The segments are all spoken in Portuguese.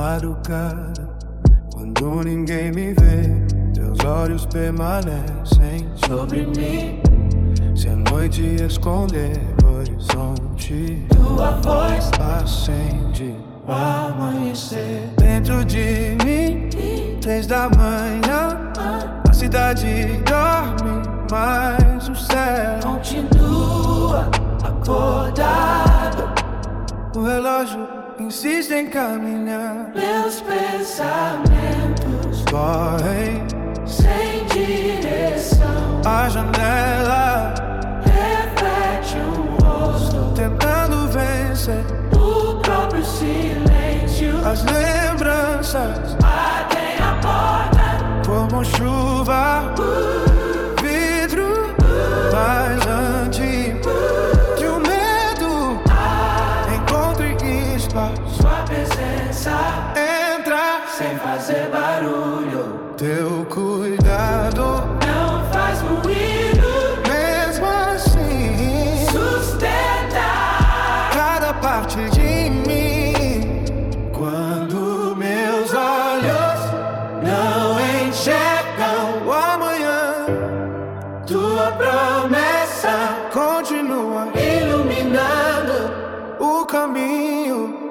madrugada, quando ninguém me vê, teus olhos permanecem sobre mim. Se a noite esconder o horizonte, tua voz acende o amanhecer dentro de mim. 3 da manhã, a cidade dorme, mas o céu continua acordado. O relógio insiste em caminhar, meus pensamentos correm sem direção. A janela reflete um rosto tentando vencer o próprio silêncio. As lembranças batem a porta como chuva, vidro, mas antes que o medo encontre espaço, sua presença entra sem fazer barulho. Teu cuidado não faz ruído, mesmo assim sustenta cada parte de mim. Quando meus olhos não enxergam o amanhã, tua promessa continua iluminando o caminho.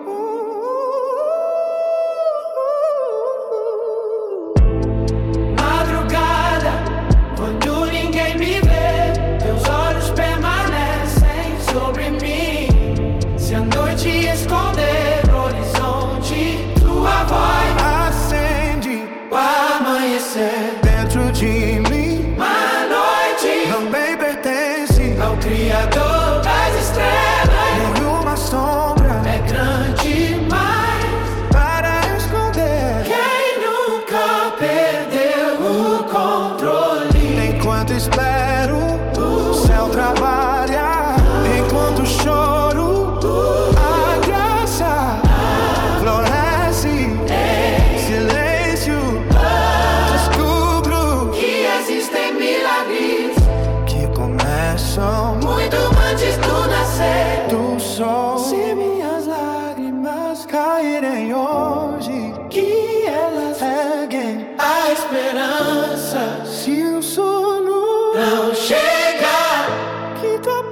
Madrugada, quando ninguém me vê, teus olhos permanecem sobre mim. Se a noite esconder o horizonte, tua voz acende o amanhecer dentro de mim. Uma noite também pertence ao Criador das estrelas. Nenhuma sombra é grande demais para esconder quem nunca perdeu o controle. Enquanto espero, o céu trabalha. Enquanto choro, a graça floresce em silêncio. Descubro que existem milagres que começam muito antes do nascer do sol. Se minhas lágrimas caírem hoje, que elas reguem a esperança. Se o sono não chega, que tua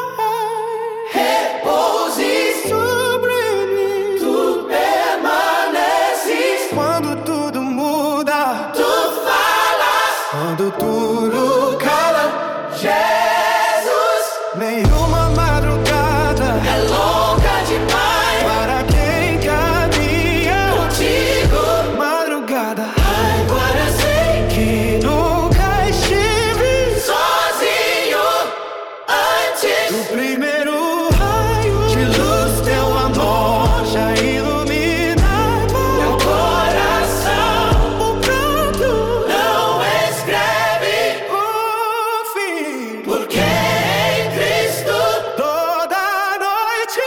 paz repouse sobre mim. Tu permaneces quando tudo muda. Tu falas quando tudo cala. Jesus, nenhuma madrugada é longa demais para quem caminha contigo. Madrugada, agora sei que nunca estive sozinho antes do primeiro raio de luz. Teu amor já iluminava meu coração. O pranto não escreve o fim, porque em Cristo toda noite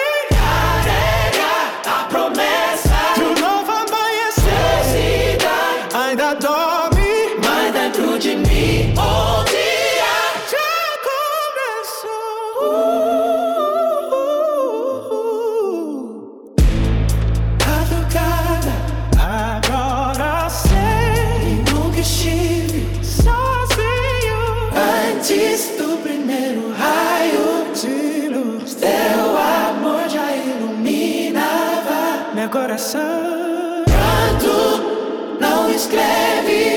carrega a promessa de um novo amanhecer. Cidade ainda dorme, mas dentro de mim o dia já começou. Madrugada, agora sei que nunca estive sozinho antes do primeiro raio de luz. Teu amor já iluminava meu coração. Pranto não escreve